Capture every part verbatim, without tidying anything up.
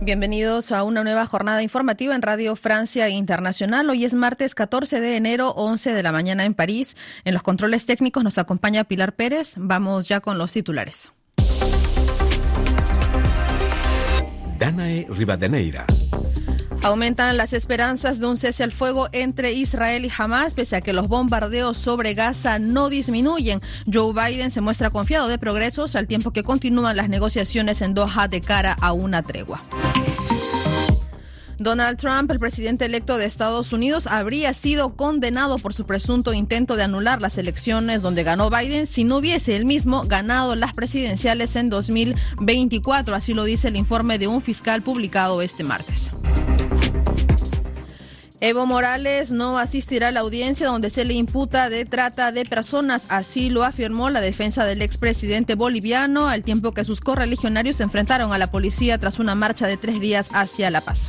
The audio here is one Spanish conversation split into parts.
Bienvenidos a una nueva jornada informativa en Radio Francia Internacional. Hoy es martes catorce de enero, once de la mañana en París. En los controles técnicos nos acompaña Pilar Pérez. Vamos ya con los titulares. Danae Rivadeneira. Aumentan las esperanzas de un cese al fuego entre Israel y Hamas, pese a que los bombardeos sobre Gaza no disminuyen. Joe Biden se muestra confiado de progresos al tiempo que continúan las negociaciones en Doha de cara a una tregua. Donald Trump, el presidente electo de Estados Unidos, habría sido condenado por su presunto intento de anular las elecciones donde ganó Biden si no hubiese él mismo ganado las presidenciales en dos mil veinticuatro. Así lo dice el informe de un fiscal publicado este martes. Evo Morales no asistirá a la audiencia donde se le imputa de trata de personas, así lo afirmó la defensa del expresidente boliviano, al tiempo que sus correligionarios se enfrentaron a la policía tras una marcha de tres días hacia La Paz.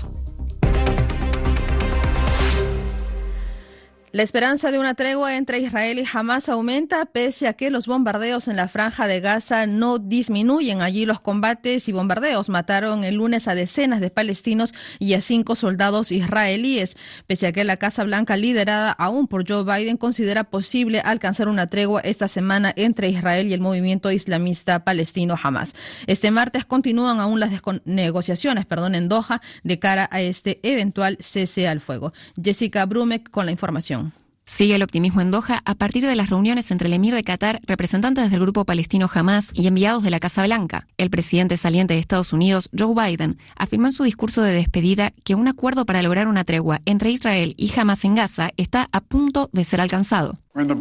La esperanza de una tregua entre Israel y Hamas aumenta pese a que los bombardeos en la franja de Gaza no disminuyen. Allí los combates y bombardeos mataron el lunes a decenas de palestinos y a cinco soldados israelíes. Pese a que la Casa Blanca, liderada aún por Joe Biden, considera posible alcanzar una tregua esta semana entre Israel y el movimiento islamista palestino Hamas. Este martes continúan aún las negociaciones perdón, en Doha de cara a este eventual cese al fuego. Jessica Brumek con la información. Sigue el optimismo en Doha a partir de las reuniones entre el emir de Qatar, representantes del grupo palestino Hamas y enviados de la Casa Blanca. El presidente saliente de Estados Unidos, Joe Biden, afirmó en su discurso de despedida que un acuerdo para lograr una tregua entre Israel y Hamas en Gaza está a punto de ser alcanzado.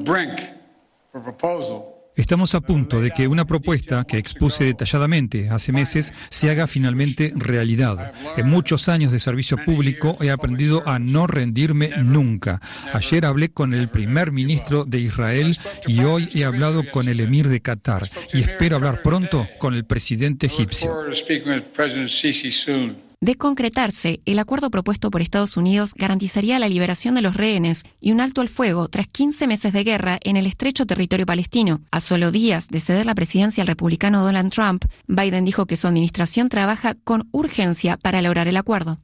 Estamos a punto de que una propuesta que expuse detalladamente hace meses se haga finalmente realidad. En muchos años de servicio público he aprendido a no rendirme nunca. Ayer hablé con el primer ministro de Israel y hoy he hablado con el emir de Qatar y espero hablar pronto con el presidente egipcio. De concretarse, el acuerdo propuesto por Estados Unidos garantizaría la liberación de los rehenes y un alto al fuego tras quince meses de guerra en el estrecho territorio palestino. A solo días de ceder la presidencia al republicano Donald Trump, Biden dijo que su administración trabaja con urgencia para lograr el acuerdo.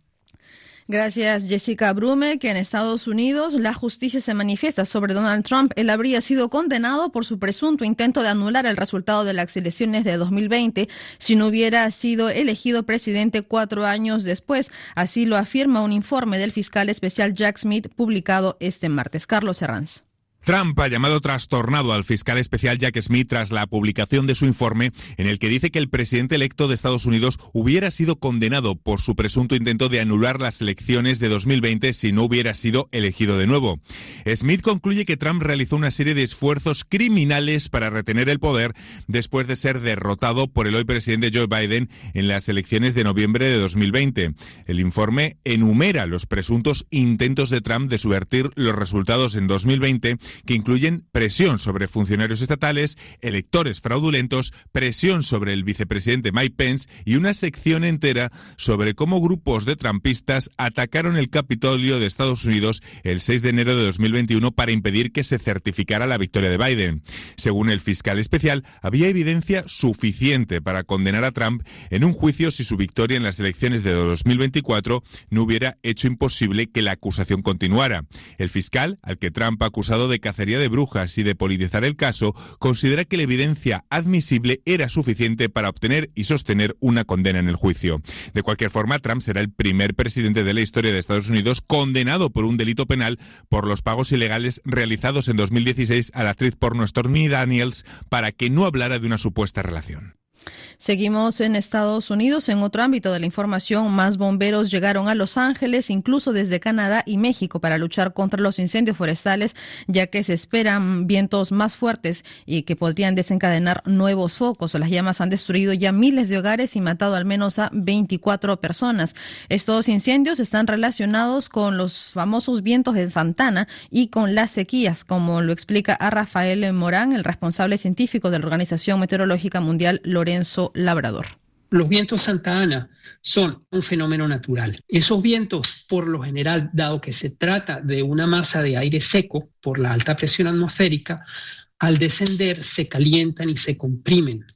Gracias, Jessica Brume, que en Estados Unidos la justicia se manifiesta sobre Donald Trump. Él habría sido condenado por su presunto intento de anular el resultado de las elecciones de dos mil veinte si no hubiera sido elegido presidente cuatro años después. Así lo afirma un informe del fiscal especial Jack Smith publicado este martes. Carlos Herranz. Trump ha llamado trastornado al fiscal especial Jack Smith tras la publicación de su informe en el que dice que el presidente electo de Estados Unidos hubiera sido condenado por su presunto intento de anular las elecciones de dos mil veinte si no hubiera sido elegido de nuevo. Smith concluye que Trump realizó una serie de esfuerzos criminales para retener el poder después de ser derrotado por el hoy presidente Joe Biden en las elecciones de noviembre de dos mil veinte. El informe enumera los presuntos intentos de Trump de subvertir los resultados en dos mil veinte, que incluyen presión sobre funcionarios estatales, electores fraudulentos, presión sobre el vicepresidente Mike Pence y una sección entera sobre cómo grupos de trumpistas atacaron el Capitolio de Estados Unidos el seis de enero de dos mil veintiuno para impedir que se certificara la victoria de Biden. Según el fiscal especial, había evidencia suficiente para condenar a Trump en un juicio si su victoria en las elecciones de dos mil veinticuatro no hubiera hecho imposible que la acusación continuara. El fiscal, al que Trump ha acusado de cacería de brujas y de politizar el caso, considera que la evidencia admisible era suficiente para obtener y sostener una condena en el juicio. De cualquier forma, Trump será el primer presidente de la historia de Estados Unidos condenado por un delito penal por los pagos ilegales realizados en dos mil dieciséis a la actriz porno Stormy Daniels para que no hablara de una supuesta relación. Seguimos en Estados Unidos. En otro ámbito de la información, más bomberos llegaron a Los Ángeles, incluso desde Canadá y México, para luchar contra los incendios forestales, ya que se esperan vientos más fuertes y que podrían desencadenar nuevos focos. Las llamas han destruido ya miles de hogares y matado al menos a veinticuatro personas. Estos incendios están relacionados con los famosos vientos de Santana y con las sequías, como lo explica a Rafael Morán, el responsable científico de la Organización Meteorológica Mundial, Lorenzo Labrador. Los vientos Santa Ana son un fenómeno natural. Esos vientos, por lo general, dado que se trata de una masa de aire seco por la alta presión atmosférica, al descender se calientan y se comprimen.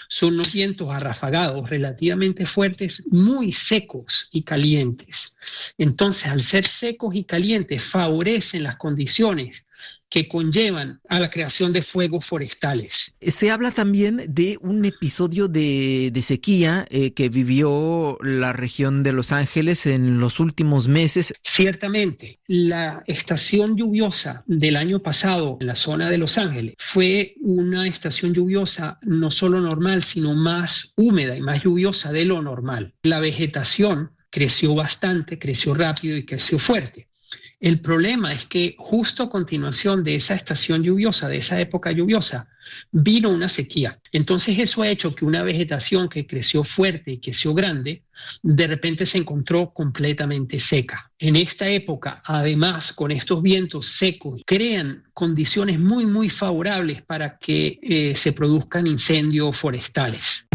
son unos vientos arrafagados relativamente fuertes, muy secos y calientes. Entonces, al ser secos y calientes, favorecen las condiciones que conllevan a la creación de fuegos forestales. Se habla también de un episodio de, de sequía eh, que vivió la región de Los Ángeles en los últimos meses. Ciertamente, la estación lluviosa del año pasado en la zona de Los Ángeles fue una estación lluviosa no solo normal, sino más húmeda y más lluviosa de lo normal. La vegetación creció bastante, creció rápido y creció fuerte. El problema es que justo a continuación de esa estación lluviosa, de esa época lluviosa, vino una sequía. Entonces eso ha hecho que una vegetación que creció fuerte y creció grande, de repente se encontró completamente seca. En esta época, además, con estos vientos secos, crean condiciones muy, muy favorables para que eh, se produzcan incendios forestales.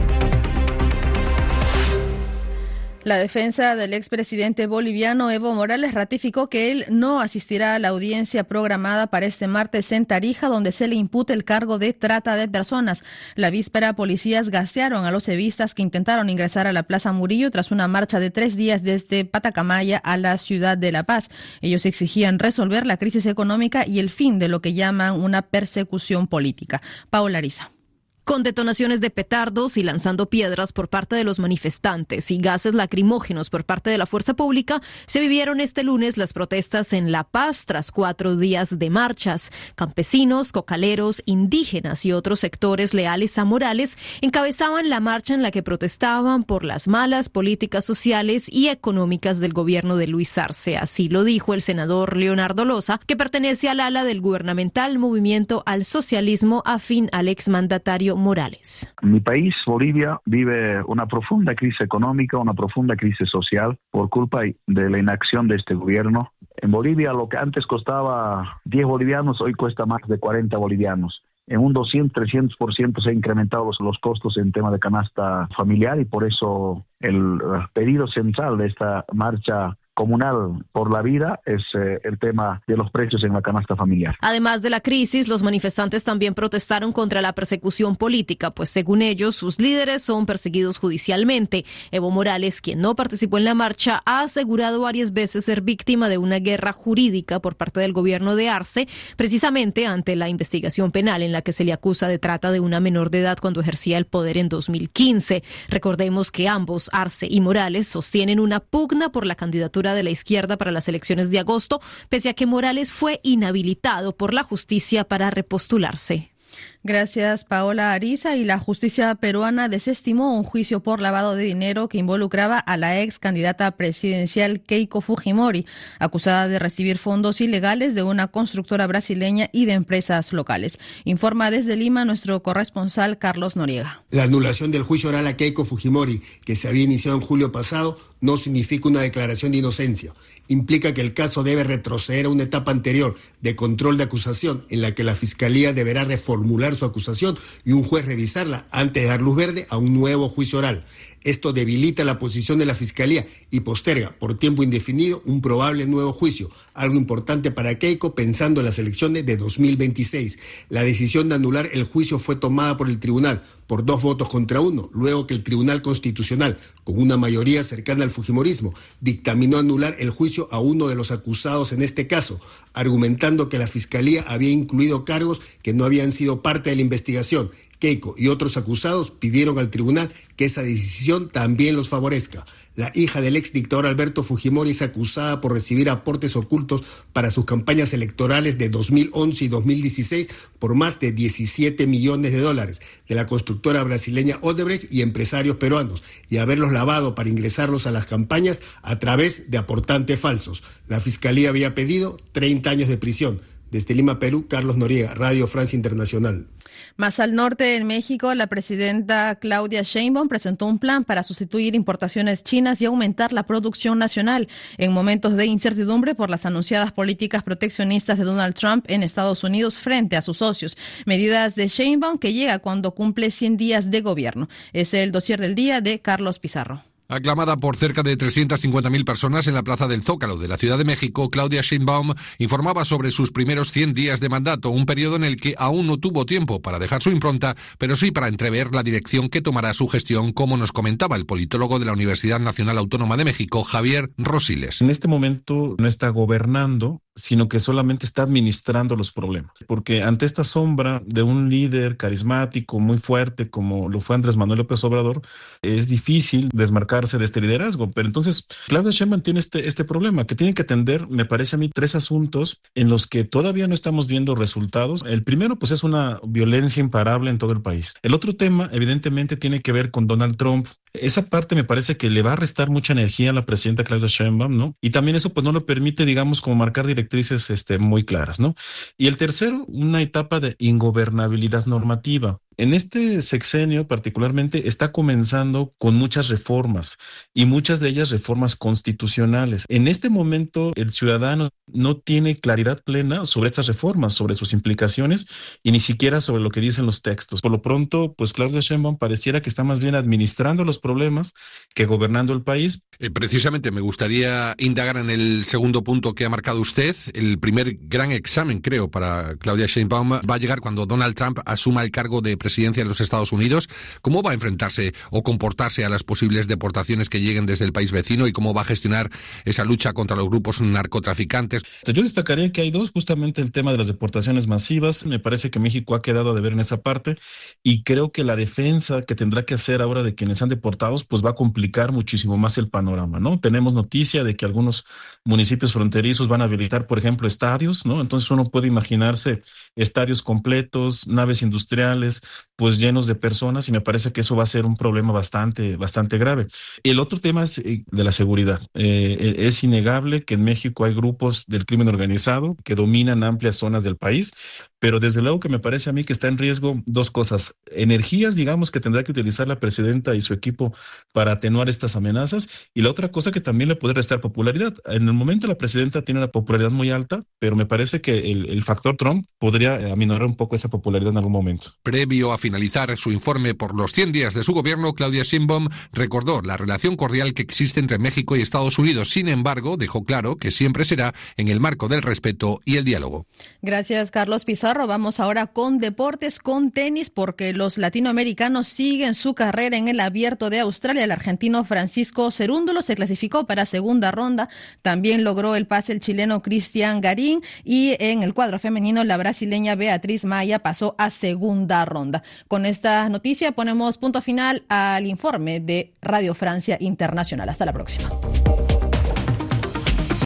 La defensa del expresidente boliviano Evo Morales ratificó que él no asistirá a la audiencia programada para este martes en Tarija, donde se le imputa el cargo de trata de personas. La víspera, policías gasearon a los evistas que intentaron ingresar a la Plaza Murillo tras una marcha de tres días desde Patacamaya a la ciudad de La Paz. Ellos exigían resolver la crisis económica y el fin de lo que llaman una persecución política. Paola Ariza. Con detonaciones de petardos y lanzando piedras por parte de los manifestantes y gases lacrimógenos por parte de la fuerza pública, se vivieron este lunes las protestas en La Paz tras cuatro días de marchas. Campesinos, cocaleros, indígenas y otros sectores leales a Morales encabezaban la marcha en la que protestaban por las malas políticas sociales y económicas del gobierno de Luis Arce. Así lo dijo el senador Leonardo Loza, que pertenece al ala del gubernamental Movimiento al Socialismo afín al exmandatario Morales. Mi país, Bolivia, vive una profunda crisis económica, una profunda crisis social por culpa de la inacción de este gobierno. En Bolivia, lo que antes costaba diez bolivianos, hoy cuesta más de cuarenta bolivianos. En un doscientos, trescientos por ciento se han incrementado los, los costos en tema de canasta familiar y por eso el pedido central de esta marcha comunal por la vida es eh, el tema de los precios en la canasta familiar. Además de la crisis, los manifestantes también protestaron contra la persecución política, pues según ellos, sus líderes son perseguidos judicialmente. Evo Morales, quien no participó en la marcha, ha asegurado varias veces ser víctima de una guerra jurídica por parte del gobierno de Arce, precisamente ante la investigación penal en la que se le acusa de trata de una menor de edad cuando ejercía el poder en dos mil quince. Recordemos que ambos, Arce y Morales, sostienen una pugna por la candidatura de la izquierda para las elecciones de agosto, pese a que Morales fue inhabilitado por la justicia para repostularse. Gracias, Paola Ariza. Y la justicia peruana desestimó un juicio por lavado de dinero que involucraba a la ex candidata presidencial Keiko Fujimori, acusada de recibir fondos ilegales de una constructora brasileña y de empresas locales. Informa desde Lima nuestro corresponsal Carlos Noriega. La anulación del juicio oral a Keiko Fujimori, que se había iniciado en julio pasado, no significa una declaración de inocencia. Implica que el caso debe retroceder a una etapa anterior de control de acusación, en la que la Fiscalía deberá reformular su acusación y un juez revisarla antes de dar luz verde a un nuevo juicio oral. Esto debilita la posición de la Fiscalía y posterga por tiempo indefinido un probable nuevo juicio, algo importante para Keiko pensando en las elecciones de dos mil veintiséis. La decisión de anular el juicio fue tomada por el tribunal por dos votos contra uno, luego que el Tribunal Constitucional, con una mayoría cercana al fujimorismo, dictaminó anular el juicio a uno de los acusados en este caso, argumentando que la Fiscalía había incluido cargos que no habían sido parte de la investigación. Keiko y otros acusados pidieron al tribunal que esa decisión también los favorezca. La hija del ex dictador Alberto Fujimori es acusada por recibir aportes ocultos para sus campañas electorales de dos mil once y dos mil dieciséis por más de diecisiete millones de dólares de la constructora brasileña Odebrecht y empresarios peruanos, y haberlos lavado para ingresarlos a las campañas a través de aportantes falsos. La Fiscalía había pedido treinta años de prisión. Desde Lima, Perú, Carlos Noriega, Radio Francia Internacional. Más al norte, en México, la presidenta Claudia Sheinbaum presentó un plan para sustituir importaciones chinas y aumentar la producción nacional en momentos de incertidumbre por las anunciadas políticas proteccionistas de Donald Trump en Estados Unidos frente a sus socios. Medidas de Sheinbaum que llega cuando cumple cien días de gobierno. Es el dossier del día de Carlos Pizarro. Aclamada por cerca de trescientas cincuenta mil personas en la Plaza del Zócalo de la Ciudad de México, Claudia Sheinbaum informaba sobre sus primeros cien días de mandato, un periodo en el que aún no tuvo tiempo para dejar su impronta, pero sí para entrever la dirección que tomará su gestión, como nos comentaba el politólogo de la Universidad Nacional Autónoma de México, Javier Rosiles. En este momento no está gobernando, sino que solamente está administrando los problemas. Porque ante esta sombra de un líder carismático, muy fuerte, como lo fue Andrés Manuel López Obrador, es difícil desmarcarse de este liderazgo. Pero entonces, Claudia Sheinbaum tiene este, este problema, que tiene que atender, me parece a mí, tres asuntos en los que todavía no estamos viendo resultados. El primero, pues, es una violencia imparable en todo el país. El otro tema, evidentemente, tiene que ver con Donald Trump. Esa parte me parece que le va a restar mucha energía a la presidenta Claudia Sheinbaum, ¿no? Y también eso pues no le permite, digamos, como marcar directrices este, muy claras, ¿no? Y el tercero, una etapa de ingobernabilidad normativa. En este sexenio particularmente está comenzando con muchas reformas y muchas de ellas reformas constitucionales. En este momento el ciudadano no tiene claridad plena sobre estas reformas, sobre sus implicaciones y ni siquiera sobre lo que dicen los textos. Por lo pronto, pues Claudia Sheinbaum pareciera que está más bien administrando los problemas que gobernando el país. Eh, precisamente me gustaría indagar en el segundo punto que ha marcado usted. El primer gran examen, creo, para Claudia Sheinbaum va a llegar cuando Donald Trump asuma el cargo de presidente presidencia en los Estados Unidos. ¿Cómo va a enfrentarse o comportarse a las posibles deportaciones que lleguen desde el país vecino y cómo va a gestionar esa lucha contra los grupos narcotraficantes? Yo destacaría que hay dos, justamente el tema de las deportaciones masivas. Me parece que México ha quedado a deber en esa parte y creo que la defensa que tendrá que hacer ahora de quienes sean deportados pues va a complicar muchísimo más el panorama, ¿no? Tenemos noticia de que algunos municipios fronterizos van a habilitar, por ejemplo, estadios, ¿no? Entonces uno puede imaginarse estadios completos, naves industriales, pues llenos de personas, y me parece que eso va a ser un problema bastante, bastante grave. El otro tema es eh, de la seguridad. Eh, es innegable que en México hay grupos del crimen organizado que dominan amplias zonas del país, pero desde luego que me parece a mí que está en riesgo dos cosas. Energías, digamos, que tendrá que utilizar la presidenta y su equipo para atenuar estas amenazas, y la otra cosa que también le puede restar popularidad. En el momento la presidenta tiene una popularidad muy alta, pero me parece que el, el factor Trump podría aminorar un poco esa popularidad en algún momento. Previo a finalizar su informe por los cien días de su gobierno, Claudia Sheinbaum recordó la relación cordial que existe entre México y Estados Unidos. Sin embargo, dejó claro que siempre será en el marco del respeto y el diálogo. Gracias, Carlos Pizarro. Vamos ahora con deportes, con tenis, porque los latinoamericanos siguen su carrera en el Abierto de Australia. El argentino Francisco Cerúndolo se clasificó para segunda ronda. También logró el pase el chileno Cristian Garín, y en el cuadro femenino la brasileña Beatriz Maya pasó a segunda ronda. Con esta noticia ponemos punto final al informe de Radio Francia Internacional. Hasta la próxima.